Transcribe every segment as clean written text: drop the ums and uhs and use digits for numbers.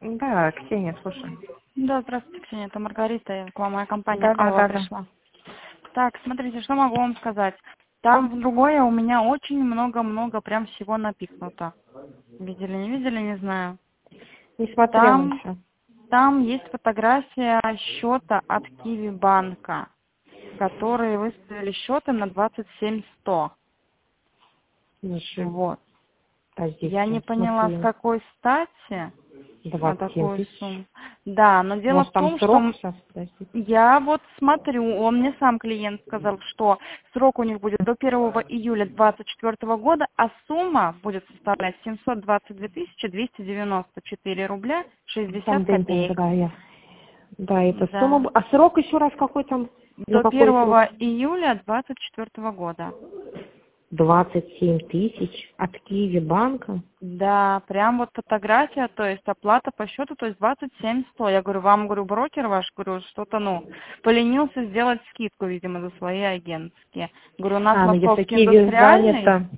Да, Ксения, слушай. Да, здравствуйте, Ксения, это Маргарита, к вам моя компания Да, да, Алла да, да. пришла. Так, смотрите, что могу вам сказать. Там в другое у меня очень много-много прям всего напихнуто. Видели, не видели, не знаю. Не смотрела Там, еще. там есть фотография счета от Киви банка, которые выставили счетом на 27100. Слушай, Вот. Я не подождите, в поняла, с смысле, какой стати на 27 такую тысяч. сумму. Да, но дело в Может, там том, что срок сейчас, подождите. я вот смотрю, он мне сам клиент сказал, что срок у них будет до 1 июля 2024 года, а сумма будет составлять 722 294 рубля Там 60 день, копеек. да, да, это сумма. Да. А срок еще раз какой там? На До какой 1 срок? июля 2024 года. 27 тысяч от Киви банка. Да, прям вот фотография, то есть оплата по счету, то есть 27 100. Я говорю, вам, говорю, брокер ваш, говорю, что-то, поленился сделать скидку, видимо, за свои агентские. Говорю, у нас А, ну если московский Киви индустриальный. занято.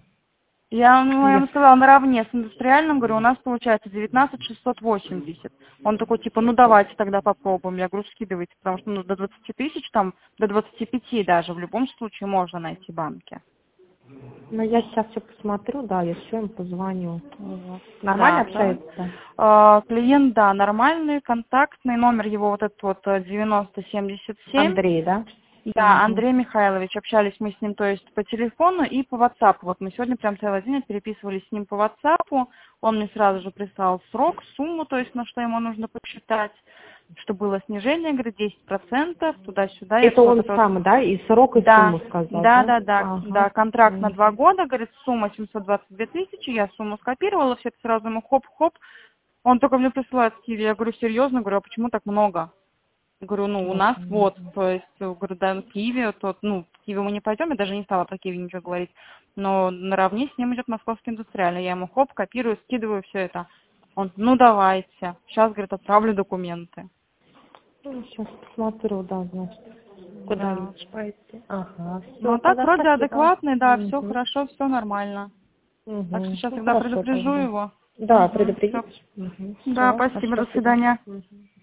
Я ему сказала, наравне с индустриальным, говорю, у нас получается 19 680. Он такой, типа, ну давайте тогда попробуем. Я говорю, скидывайте, потому что до 20 тысяч, там, до 25 даже, в любом случае можно найти банки. Ну, я сейчас все посмотрю, да, я все им позвоню. Вот. Нормально Да, да. общается? Клиент, да, нормальный, контактный, номер его вот этот вот 9077. Андрей, да? Да, Угу. Андрей Михайлович, общались мы с ним, то есть по телефону и по WhatsApp. Вот мы сегодня прям целый день переписывались с ним по WhatsApp. Он мне сразу же прислал срок, сумму, то есть на что ему нужно посчитать, что было снижение, говорит, 10%, туда-сюда. Я Это говорю, вот он это вот. сам, да? И срок, и Да, сумму сказал, да, да? да, да, Ага. да, контракт на 2 Угу. года, говорит, сумма 722 тысячи, я сумму скопировала, все это сразу ему хоп-хоп. Он только мне присылает в Киеве, я говорю, серьезно, говорю, а почему так много? Говорю, у нас Угу. вот, то есть, говорю, да, в Киеве, в Киеве мы не пойдем, я даже не стала про Киев ничего говорить, но наравне с ним идет московский индустриальный, я ему хоп, копирую, скидываю все это. Он, ну давайте, сейчас, говорит, отправлю документы. Ну, сейчас посмотрю, да, значит. Куда Да. лучше пойти? Ага, Ну, все, а так тогда вроде спасибо. адекватный, да, все Угу. хорошо, все нормально. Так что Угу. сейчас Ну, тогда хорошо предупрежу тогда. его. Да, Все. предупредите. Угу. Да, Все, спасибо, до спасибо. свидания. Угу.